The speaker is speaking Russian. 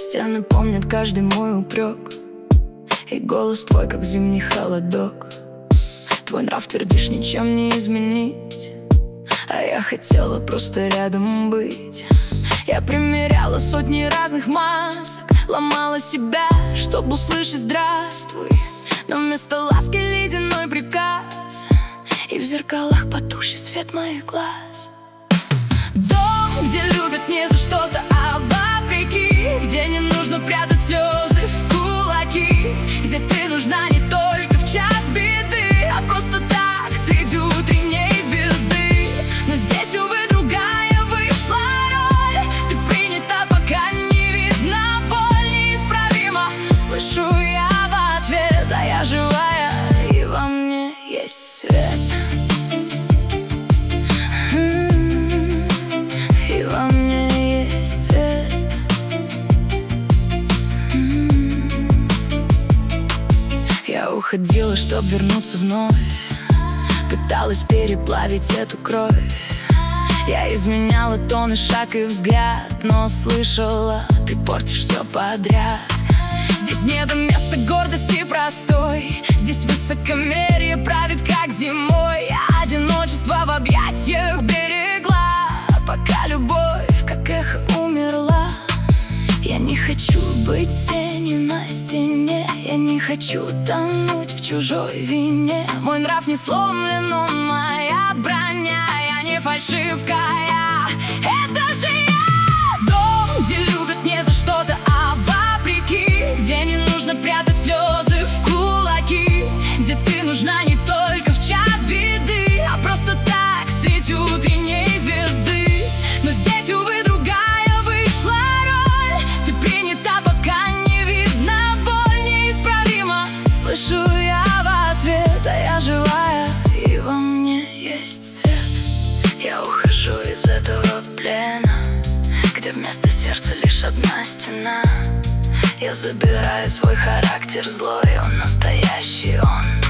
Стены помнят каждый мой упрек, и голос твой, как зимний холодок. Твой нрав, твердишь, ничем не изменить, а я хотела просто рядом быть. Я примеряла сотни разных масок, ломала себя, чтобы услышать «здравствуй». Но вместо ласки ледяной приказ, и в зеркалах потухший свет моих глаз. Дом, где любят не за что-то, а вопреки, где не нужно прятать слезы в кулаки, где ты нужна не только в час беды, а просто так, среди утренней звезды. Но здесь, увы, другая вышла роль. Ты принята, пока не видно боль неисправима. Слышу я в ответ, а я живая, и во мне есть свет. Уходила, чтоб вернуться вновь, пыталась переплавить эту кровь. Я изменяла тон и шаг и взгляд, но слышала, ты портишь все подряд. Здесь нет места гордости простой, здесь высокомерие правит, как зимой. Я одиночество в объятиях берегла, пока любовь, как эхо, умерла. Я не хочу быть тенью на стене, я не хочу тонуть в чужой вине. Мой нрав не сломлен, он моя броня, я не фальшивка, это же я. Дом, где любят не за что-то, а вопреки, где не нужно прятать слезы в кулаки, где ты нужна не только в час беды, а просто так, среди утренней звезды. Но здесь, увы, другая вышла роль. Ты принята, пока не видно боль неисправима. Слышу я в ответ, а я живая, и во мне есть свет. Я ухожу из этого плена, где вместо сердца лишь одна стена. Я забираю свой характер злой, он настоящий, он